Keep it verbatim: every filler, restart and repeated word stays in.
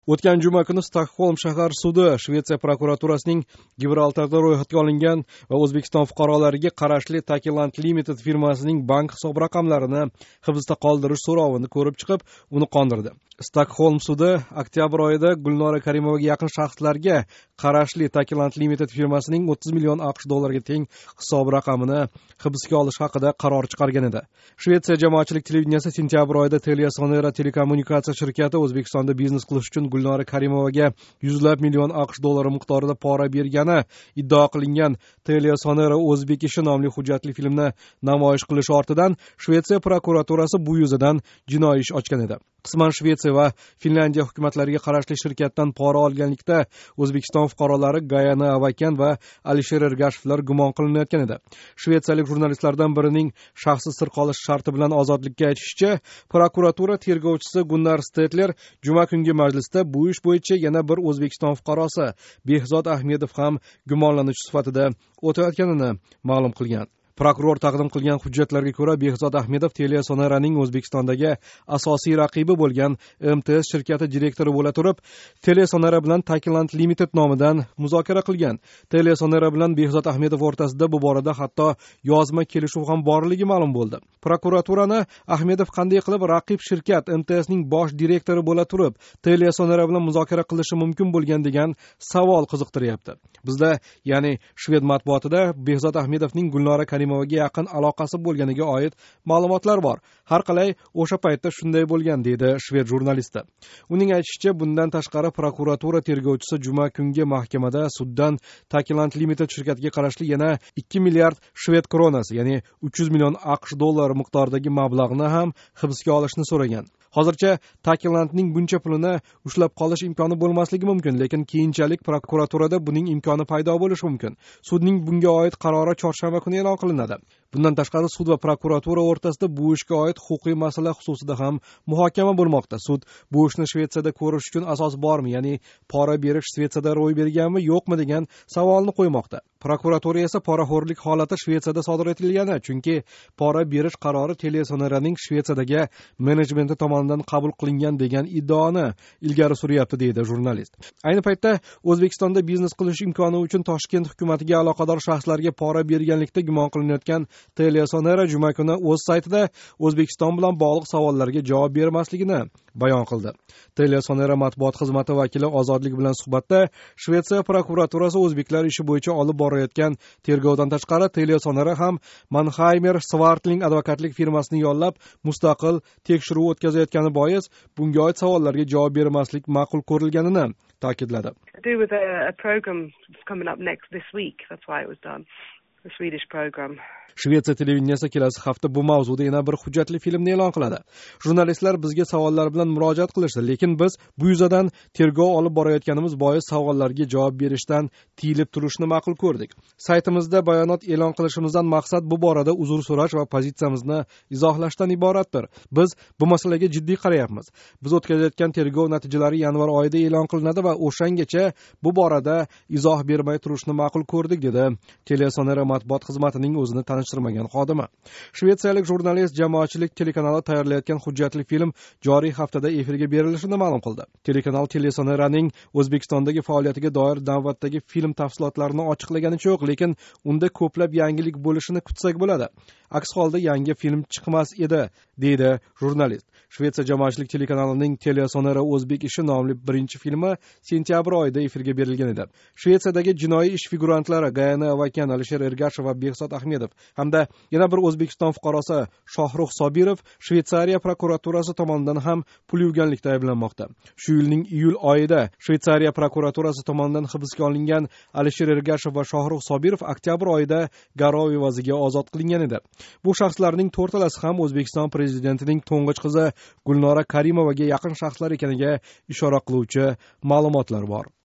O'tgan juma kuni Stokgolm shahar sudi Shvetsiya prokuraturasining Gibraltarda ro'yxatga olingan va O'zbekiston fuqarolariga qarashli Takiland Limited firmasining bank hisob raqamlarini hibsda qoldirish so'rovini ko'rib chiqib, uni qondirdi. Stokgolm sudi oktyabr oyida Gulnora Karimovaga yaqin shaxslarga qarashli Takiland Limited firmasining o'ttiz million aqsh dollariga teng hisob raqamini hibsga olish haqida qaror chiqargan edi. Shvetsiya jamoatchilik televideniyasi sentyabr oyida TeliaSonera telekommunikatsiya shirkati O'zbekistonda biznes qilish uchun Gulnora Karimovaga yuzlab million aqsh dollari miqdorida pora bergani iddao qilingan TeliaSonera O'zbek ishi nomli hujjatli filmni namoyish qilish ortidan Shvetsiya prokuraturasi bu yuzidan jinoiy ish ochgan edi. Qisman Shvetsiya va Finlandiya hukumatlariga qarashli shirkatdan pora olganlikda O'zbekiston fuqarolari Gayana Avakan va Alisher Ergashevlar gumon qilinayotgan edi. Shvetsiyalik jurnalistlardan birining shaxsi sir qolish sharti bilan ozodlikka aytishicha, prokuratura tergovchisi Gunnar Stetler juma kungi majlisda bu ish bo'yicha yana bir O'zbekiston fuqarosi Behzod Ahmedov ham gumonlanuvchi sifatida o'tayotganini ma'lum qilgan. Prokuror taqdim qilgan hujjatlarga ko'ra, Behzod Ahmedov TeliaSoneraning O'zbekistondagi asosiy raqibi bo'lgan M T S shirkati direktori bo'la turib, TeliaSonera bilan Takiland Limited nomidan muzokara qilgan. TeliaSonera bilan Behzod Ahmedov o'rtasida bu borada hatto yozma kelishuv ham borligi ma'lum bo'ldi. Prokuraturani Ahmedov qanday qilib raqib shirkat M T S'ning bosh direktori bo'la turib, TeliaSonera bilan muzokara qilishi mumkin bo'lgan degan savol qiziqtiryapti. Bizda, ya'ni shved matbuotida Behzod Ahmedovning Gulnora Karimovaga yaqin aloqasi bo'lganiga oid ma'lumotlar bor. Har qalay o'sha paytda shunday bo'lgan, deydi shved jurnalisti. Uning aytishicha, bundan tashqari prokuratura tergovchisi juma kungi mahkamada suddan Takiland Limited shirkatiga qarashli yana ikki milliard shved kronasi, ya'ni uch yuz million aqsh dollari miqdoridagi mablag'ni ham hibsga olishni so'ragan. Hozircha Takilandning buncha pulini ushlab qolish imkoni bo'lmasligi mumkin, lekin keyinchalik prokuraturada buning imkoni paydo bo'lishi mumkin. Sudning bunga oid qarori chorshanba kuni e'lon qilinadi. Bundan tashqari sud va prokuratura o'rtasida bu ishga oid huquqiy masala xususida ham muhokama bo'lmoqda. Sud bu ishni Shvetsiyada ko'rish uchun asos bormi, ya'ni pora berish Shvetsiyada ro'y berganmi, yo'qmi degan savolni qo'ymoqda. Prokuratura esa poraxo'rlik holati Shvetsiyada sodir etilgani, chunki pora berish qarori TeliaSoneraning Shvetsiyadagi menejmenti tomonidan qabul qilingan degan iddaoni ilgari suryapti, deydi jurnalist. Ayni paytda O'zbekistonda biznes qilish imkoni uchun Toshkent hukumatiga aloqador shaxslarga pora berganlikda gumon qilinayotgan TeliaSonera juma kuni o'z saytida O'zbekiston bilan bog'liq savollarga javob bermasligini bayon qildi. TeliaSonera matbuot xizmati vakili Ozodlik bilan suhbatda Shvetsiya prokuraturasi o'zbeklar ishi bo'yicha olib borayotgan tergovdan tashqari TeliaSonera ham Mannheimer Swartling advokatlik firmasini yollab mustaqil tekshiruv o'tkazayotgani bois bunga oid savollarga javob bermaslik ma'qul ko'rilganini ta'kidladi. To do with a, a program coming up next this week. That's why it was done. The Swedish program. Shvetsiya televideniyasi kelasi hafta bu mavzuda yana bir hujjatli filmni e'lon qiladi. Jurnalistlar bizga savollar bilan murojaat qilishdi, lekin biz bu yuzadan tergov olib borayotganimiz bois savollarga javob berishdan tiyilib turishni ma'qul ko'rdik. Saytimizda bayonot e'lon qilishimizdan maqsad bu borada uzr so'rash va pozitsiyamizni izohlashdan iboratdir. Biz bu masalaga jiddiy qarayapmiz. Biz o'tkazayotgan tergov natijalari yanvar oyida e'lon qilinadi va o'shangacha bu borada izoh bermay turishni ma'qul ko'rdik, dedi TeliaSonera matbuot xizmatining o'zini tanishtirmagan xodimi. Shvetsiyalik jurnalist jamoatchilik telekanali tayyorlayotgan hujjatli film joriy haftada efirga berilishini ma'lum qildi. Telekanal TeliaSoneraning O'zbekistondagi faoliyatiga doir navbatdagi film tafsilotlarini ochiqlaganicha yo'q, lekin unda ko'plab yangilik bo'lishini kutsak bo'ladi. Aks holda yangi film chiqmas edi, deydi jurnalist. Shvetsiya jamoatchilik telekanalining TeliaSonera O'zbek ishi nomli birinchi filmi sentyabr oyida efirga berilgan edi. Shvetsiyadagi jinoiy ish figurantlari Gayana Avakan, Alisher Ergashev va Behzod Ahmedov hamda yana bir O'zbekiston fuqarosi Shohrux Sobirov Shveysariya prokuraturasi tomonidan ham pul yuvganlikda ayblanmoqda. Shu yilning iyul oyida Shveysariya prokuraturasi tomonidan hibsga olingan Alisher Ergashev va Shohrux Sobirov oktyabr oyida garov evaziga ozod qilingan edi. Bu shaxslarning to'rtalasi ham O'zbekiston prezidentining to'ng'ich qizi Gulnora Karimovaga yaqin shaxslar ekaniga ishora qiluvchi ma'lumotlar bor.